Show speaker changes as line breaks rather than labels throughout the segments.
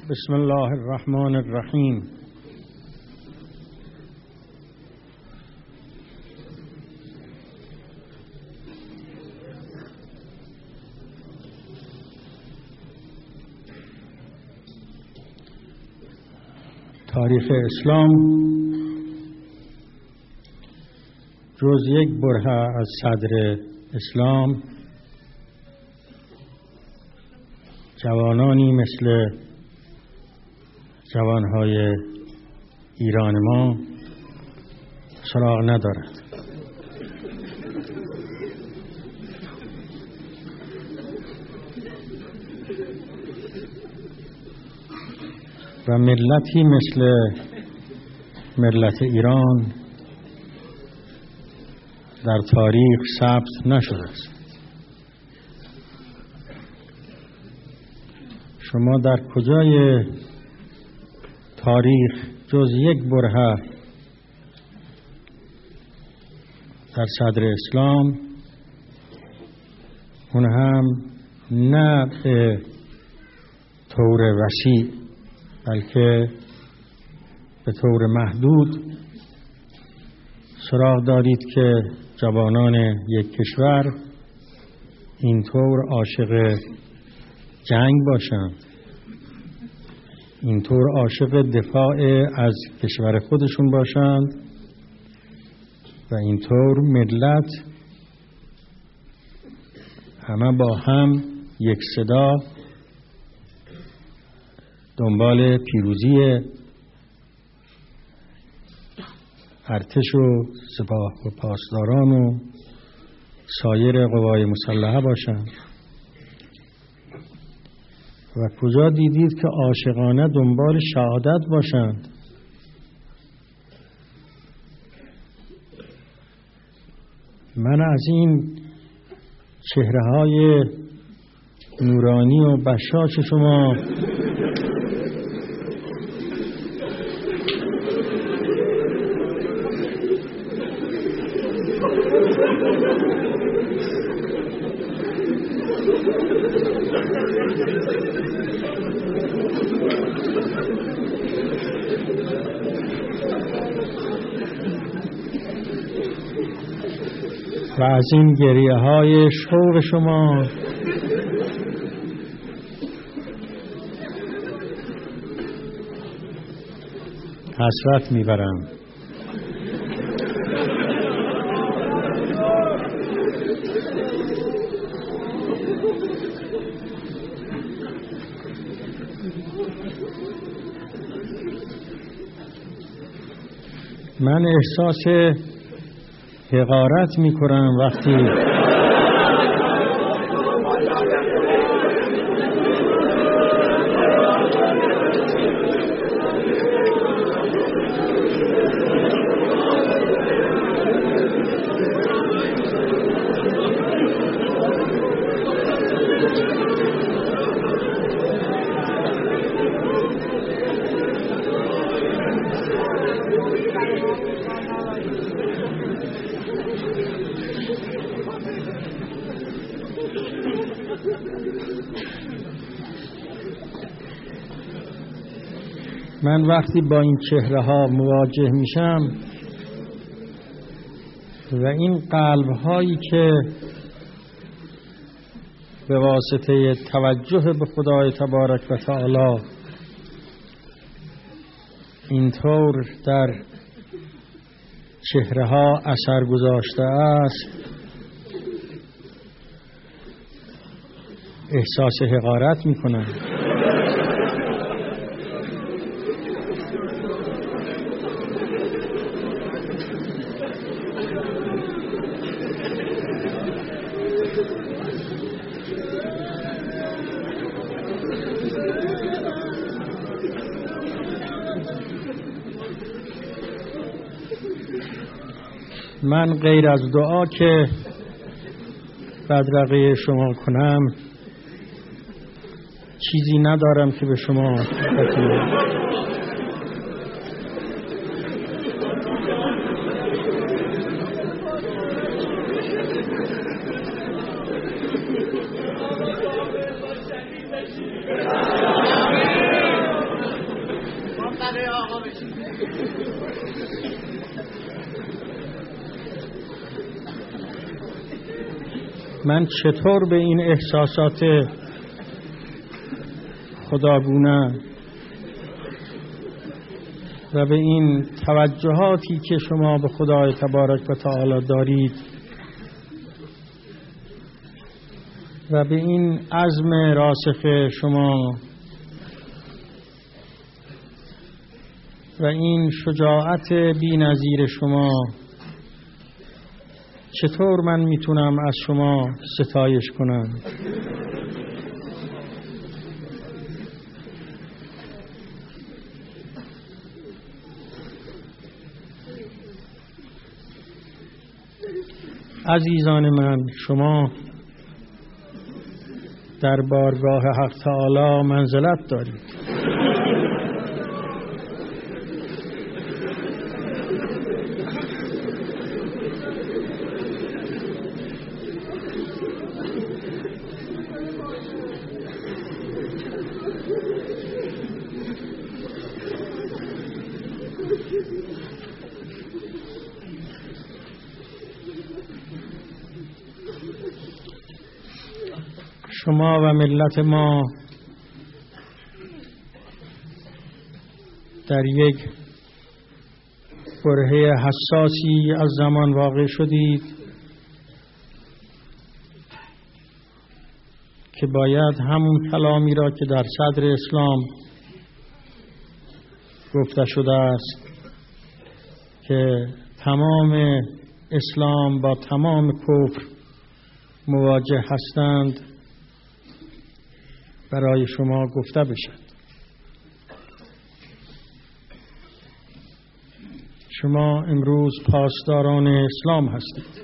بسم الله الرحمن الرحیم. تاریخ اسلام جز یک برهه از صدر اسلام جوانانی مثل جوانهای ایران ما سراغ ندارد. و ملتی مثل ملت ایران در تاریخ ثبت نشده است. شما در کجای تاریخ جز یک برهه در صدر اسلام، اون هم نه به طور وسیع بلکه به طور محدود سراغ دارید که جوانان یک کشور اینطور عاشق جنگ باشند، اینطور عاشق دفاع از کشور خودشون باشند و اینطور ملت همه با هم یک صدا دنبال پیروزی ارتش و سپاه و پاسداران و سایر قوای مسلحه باشند. و کجا دیدید که عاشقانه دنبال شهادت باشند؟ من از این چهره‌های نورانی و بشاش شما و از این گریه های شوق شما حسرت میبرم. من احساس حقارت میکنم وقتی من وقتی با این چهره ها مواجه میشم و این قلب هایی که به واسطه توجه به خدای تبارک و تعالی اینطور در چهره ها اثر گذاشته است، احساس حقارت میکنم. من غیر از دعا که بدرقه شما کنم چیزی ندارم که به شما بگم. من چطور به این احساسات خداگونه و به این توجهاتی که شما به خدای تبارک و تعالی دارید و به این عزم راسخ شما و این شجاعت بی‌نظیر شما، چطور من میتونم از شما ستایش کنم؟ عزیزان من، شما در بارگاه حق تعالی منزلت دارید. شما و ملت ما در یک برهه حساسی از زمان واقع شدید که باید همون کلامی را که در صدر اسلام گفته شده است که تمام اسلام با تمام کفر مواجه هستند برای شما گفته بشد. شما امروز پاسداران اسلام هستید.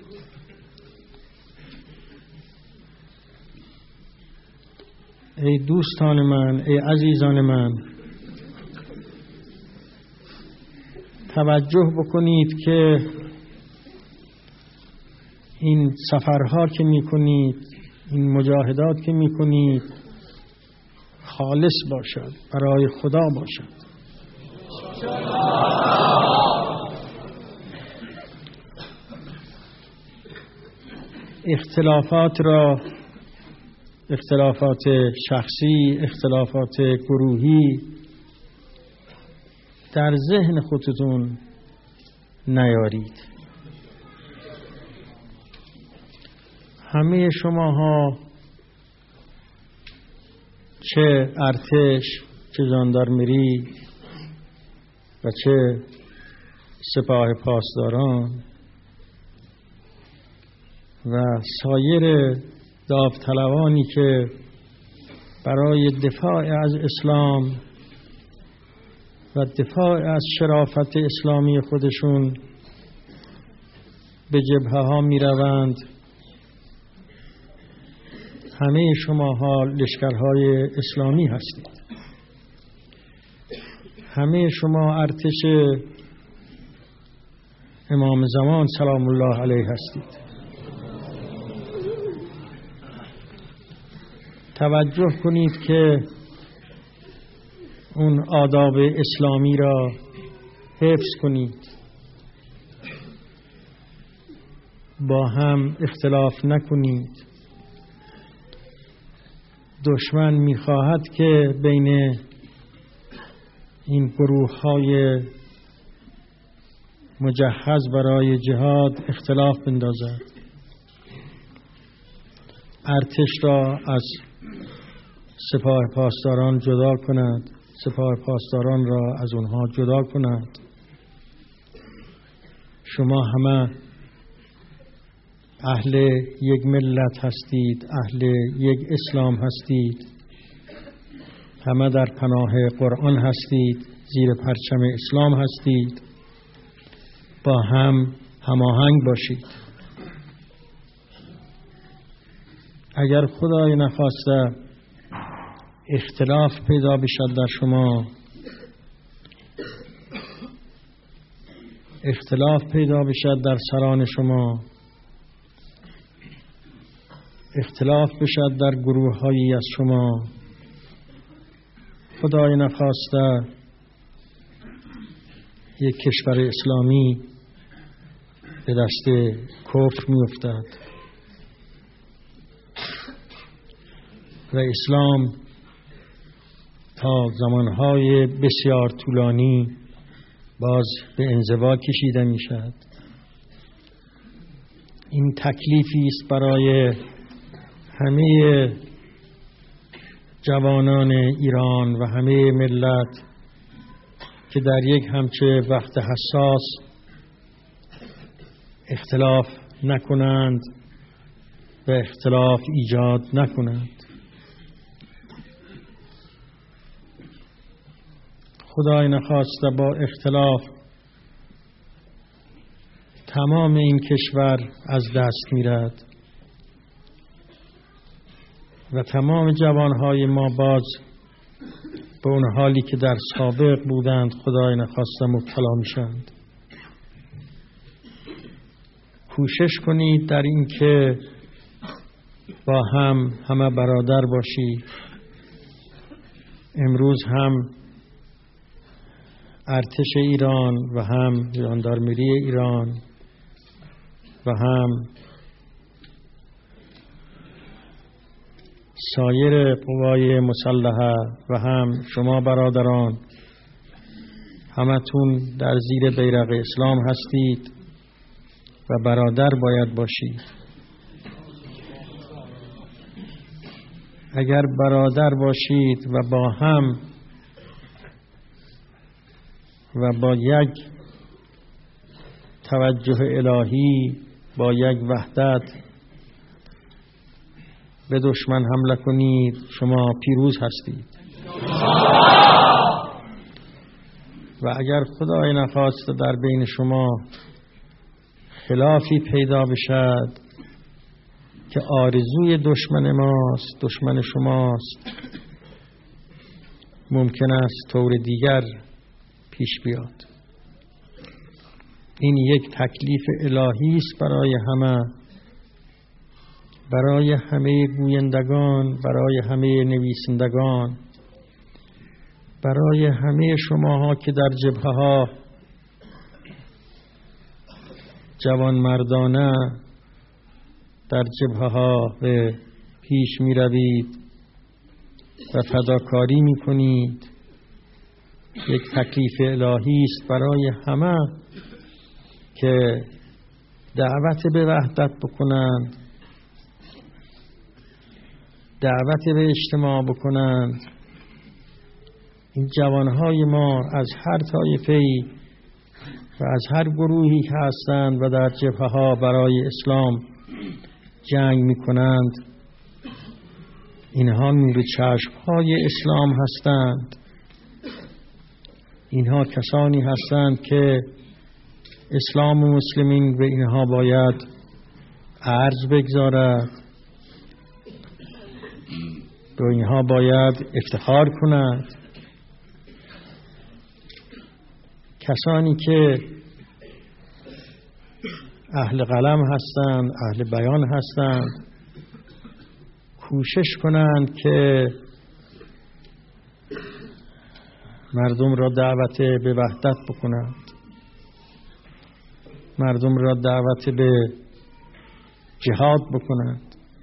ای دوستان من، ای عزیزان من، توجه بکنید که این سفرها که میکنید، این مجاهدات که میکنید خالص باشد، برای خدا باشد. اختلافات شخصی، اختلافات گروهی در ذهن خودتون نیارید. همه شماها، چه ارتش، چه ژاندارمری و چه سپاه پاسداران و سایر داوطلبانی که برای دفاع از اسلام و دفاع از شرافت اسلامی خودشون به جبهه ها می روند، همه شماها لشکرهای اسلامی هستید. همه شما ارتش امام زمان سلام الله علیه هستید. توجه کنید که اون آداب اسلامی را حفظ کنید. با هم اختلاف نکنید. دشمن می‌خواهد که بین این گروه‌های مجهز برای جهاد اختلاف بندازد. ارتش را از سپاه پاسداران جدا کند، سپاه پاسداران را از اونها جدا کند. شما همه اهل یک ملت هستید، اهل یک اسلام هستید، همه در پناه قرآن هستید، زیر پرچم اسلام هستید. با هم هماهنگ باشید. اگر خدای نخواسته اختلاف پیدا بشد در شما، اختلاف پیدا بشد در سران شما، اختلاف بشد در گروه‌هایی از شما، خدای نخواسته یک کشور اسلامی به دست کفر می افتد و اسلام تا زمانهای بسیار طولانی باز به انزوا کشیده می شود. این تکلیفی است برای همه جوانان ایران و همه ملت که در یک همچه وقت حساس اختلاف نکنند و اختلاف ایجاد نکنند. خدای نخواسته با اختلاف تمام این کشور از دست میرد و تمام جوانهای ما باز به اون حالی که در سابق بودند خدای نخواسته مبتلا میشند. کوشش کنید در این که با همه برادر باشید. امروز هم ارتش ایران و هم ژاندارمری ایران و هم سایر قوای مسلحه و هم شما برادران همتون در زیر بیرق اسلام هستید و برادر باید باشید. اگر برادر باشید و با هم و با یک توجه الهی با یک وحدت به دشمن حمله کنید، شما پیروز هستید. و اگر خدای نخواسته در بین شما خلافی پیدا بشد که آرزوی دشمن ماست، دشمن شماست، ممکن است طور دیگر پیش بیاد. این یک تکلیف الهی است برای همه گویندگان، برای همه نویسندگان، برای همه شماها که در جبهه‌ها جوان مردانه در جبهه‌ها به پیش می روید و فداکاری می کنید. یک تکلیف الهی است برای همه که دعوت به وحدت بکنند، دعوت به اجتماع بکنند. این جوانهای ما از هر طایفه‌ای و از هر گروهی که هستند و در جبهه‌ها برای اسلام جنگ می‌کنند، اینها نور چشم‌های اسلام هستند. اینها کسانی هستند که اسلام و مسلمین به اینها باید ارج بگذارد، به اینها باید افتخار کند. کسانی که اهل قلم هستند، اهل بیان هستند، کوشش کنند که مردم را دعوت به وحدت بکنند، مردم را دعوت به جهاد بکنند.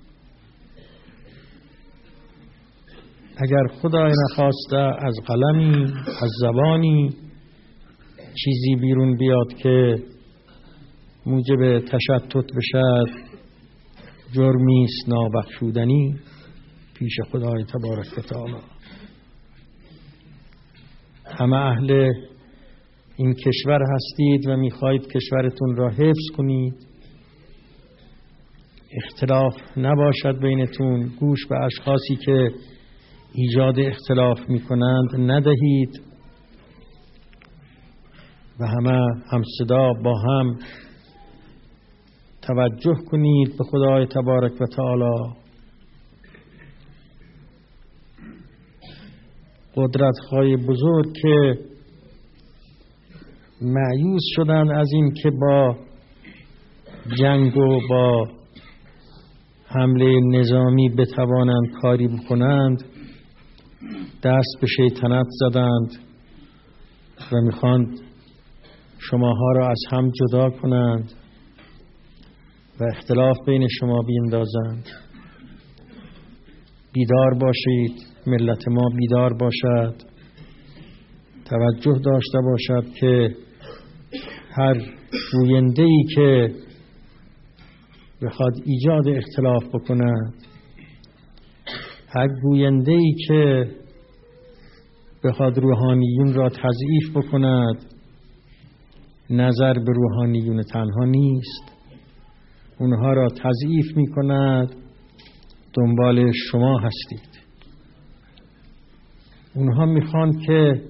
اگر خدای نخواسته از قلمی، از زبانی چیزی بیرون بیاد که موجب تشتت بشد، جرمی است نابخشودنی پیش خدای تبارک و تعالی. همه اهل این کشور هستید و میخواهید کشورتون را حفظ کنید. اختلاف نباشد بینتون. گوش به اشخاصی که ایجاد اختلاف میکنند ندهید و همه همصدا با هم توجه کنید به خدای تبارک و تعالی. قدرت‌های بزرگ که مایوس شدند از این که با جنگ و با حمله نظامی بتوانند کاری بکنند، دست به شیطنت زدند و میخواند شماها را از هم جدا کنند و اختلاف بین شما بیندازند. بیدار باشید، ملت ما بیدار باشد، توجه داشته باشد که هر گوینده‌ای که بخواد ایجاد اختلاف بکند، هر گوینده‌ای که بخواد روحانیون را تضعیف بکند، نظر به روحانیون تنها نیست، اونها را تضعیف می کند، دنبال شما هستید. اونها میخوان که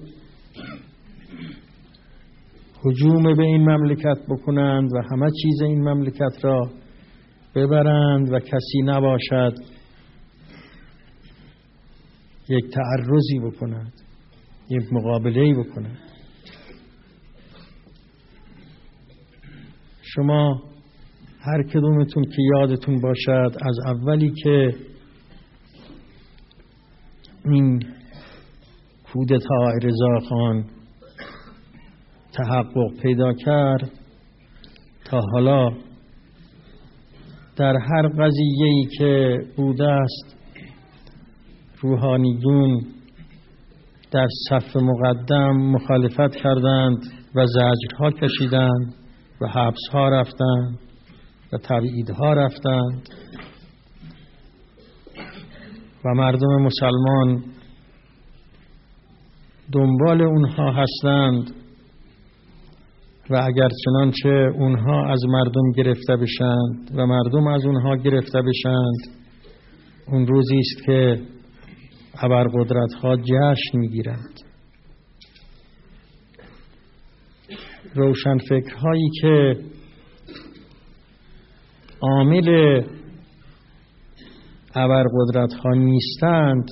هجوم به این مملکت بکنند و همه چیز این مملکت را ببرند و کسی نباشد یک تعرضی بکند، یک مقابله‌ای بکند. شما هر کدومتون که یادتون باشد از اولی که این کودتای رضاخان تحقق پیدا کرد تا حالا در هر قضیه‌ای که بوده است روحانیون در صف مقدم مخالفت کردند و زجرها کشیدند و حبسها رفتند و تبعیدها رفتند و مردم مسلمان دنبال اونها هستند و اگر چنانچه اونها از مردم گرفته بشند و مردم از اونها گرفته بشند، اون روزی است که ابرقدرت‌ها جشن می‌گیرند. روشنفکرهایی که عامل ابرقدرت‌ها نیستند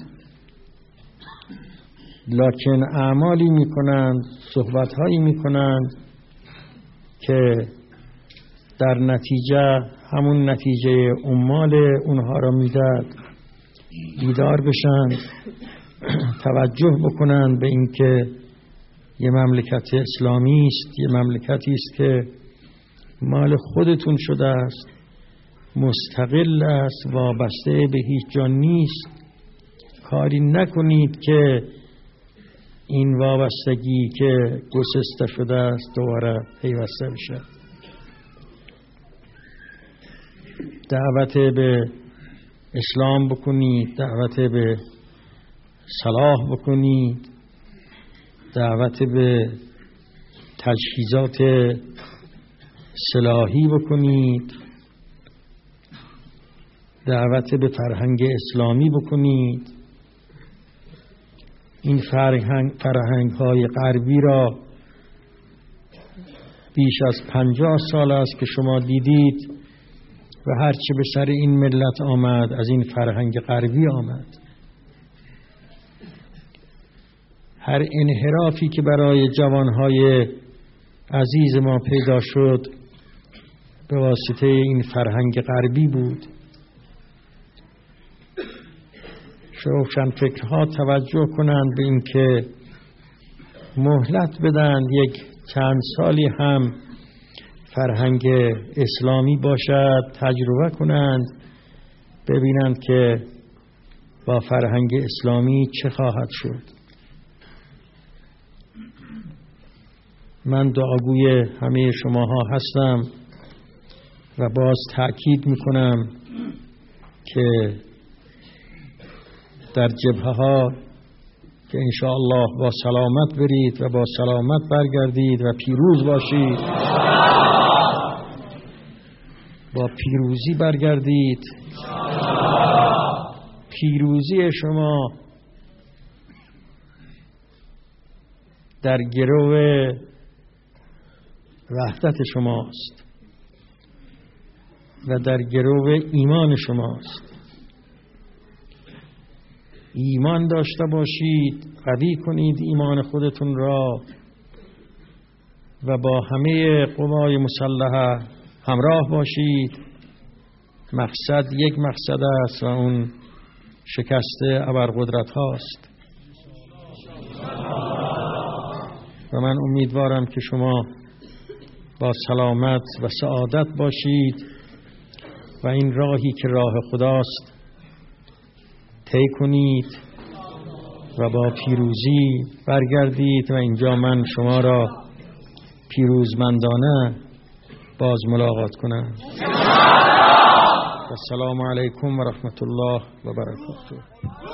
لکن اعمالی می‌کنند، صحبت‌هایی می‌کنند که در نتیجه همون نتیجه عمال اونها را میداد بیدار بشند، توجه بکنند به اینکه یه مملکت اسلامی است، یه مملکتی است که مال خودتون شده است، مستقل است، وابسته به هیچ جا نیست. کاری نکنید که این وابستگی که گسسته شده است دوباره پیوسته بشه. دعوت به اسلام بکنید، دعوت به صلاح بکنید، دعوت به تجهیزات سلاحی بکنید، دعوت به فرهنگ اسلامی بکنید. این فرهنگ‌های غربی را بیش از 50 سال است که شما دیدید و هرچی به سر این ملت آمد از این فرهنگ غربی آمد. هر انحرافی که برای جوانهای عزیز ما پیدا شد به واسطه این فرهنگ غربی بود. روشنفکرها توجه کنند به این که مهلت بدن، یک چند سالی هم فرهنگ اسلامی باشد، تجربه کنند، ببینند که با فرهنگ اسلامی چه خواهد شد. من دعاگوی همه شماها هستم و باز تأکید میکنم که در جبهه ها که انشاءالله با سلامت برید و با سلامت برگردید و پیروز باشید، با پیروزی برگردید. پیروزی شما در گرو وحدت شماست و در گرو ایمان شماست. ایمان داشته باشید، قوی کنید ایمان خودتون را و با همه قوای مسلحه همراه باشید. مقصد یک مقصد است و اون شکست ابرقدرت هاست و من امیدوارم که شما با سلامت و سعادت باشید و این راهی که راه خداست طی کنید و با پیروزی برگردید و اینجا من شما را پیروزمندانه باز ملاقات کنم. السلام علیکم و رحمت الله و برکاته.